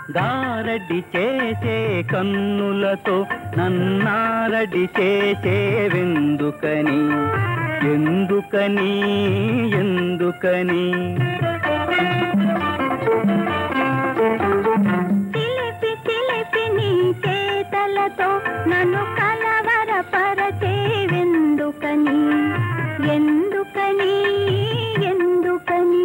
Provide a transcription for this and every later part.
గారడి చేసే కన్నులతో నన్నారడి చేసేవెందుకని ఎందుకని ఎందుకని చిలిపి చిలిపి నీ చేతలతో నన్ను కలవరపరచేవెందుకని ఎందుకని ఎందుకని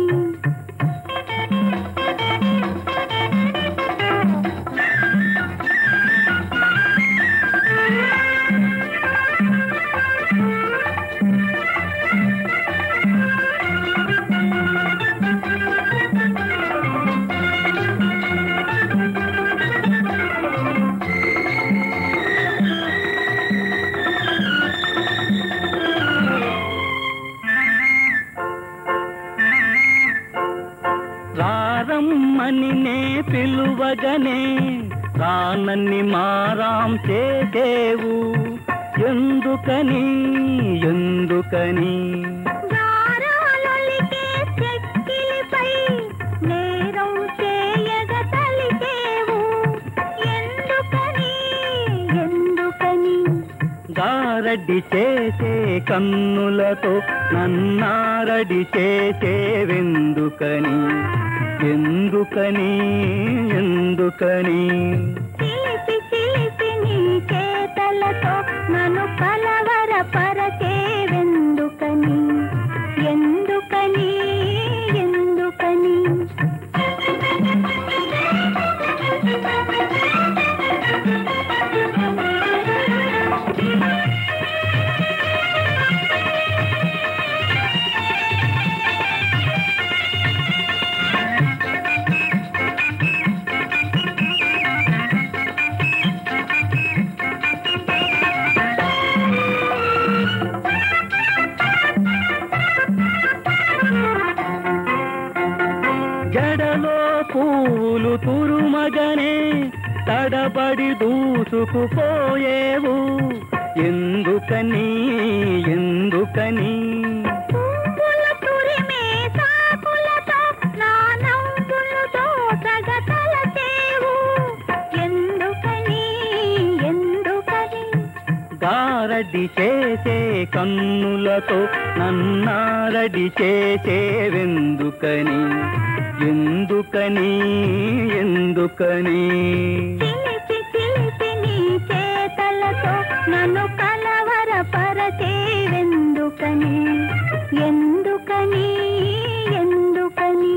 రారమ్మని నే పిలువగనే రానన్ని మారాం చేసేవు ఎందుకని ఎందుకని గారాలొలికే చెక్కిలిపై నేరం చేయగ తలిచేవు ఎందుకని ఎందుకని గారడి చేసే కన్నులతో నన్నారడి చేసేవెందుకని ఎందుకని ఎందుకని చిలిపి చిలిపి నీ చేతలతో నన్ను కలవరపరచేవెందుకని ఎందుకని ఎందుకని జడలో పూలు తురుమగనే తడబడి దూసుకుపోయేవు ఎందుకని ఎందుకని పువ్వుల తురిమే సాకులతో నా నవ్వులతో సగతలచేవు ఎందుకని ఎందుకని గారడి చేసే కన్నులతో నన్నారడి చేసేవెందుకని ఎందుకని ఎందుకని చిలిపి చిలిపి నీ చేతలతో నన్ను కలవరపరచేవెందుకని ఎందుకని ఎందుకని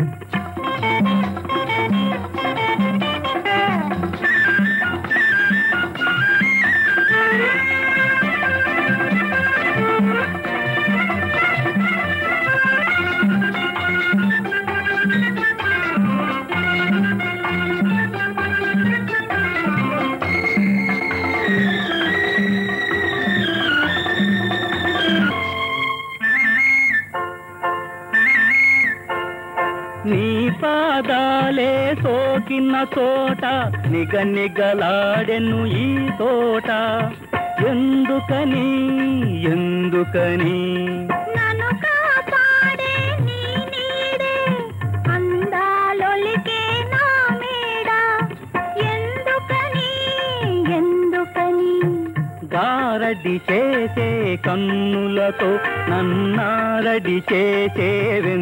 నీ పాదాలే సోకిన చోట నిగనిగలాడెను ఈ తోట ఎందుకని ఎందుకని నన్ను కాపాడే నీ నీడే అందాలొలికే నా మేడ ఎందుకని ఎందుకని గారడి చేసే కన్నులతో నన్నారడి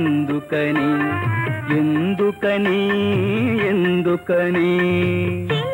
చేసేవెందుకని ఎందుకని ఎందుకని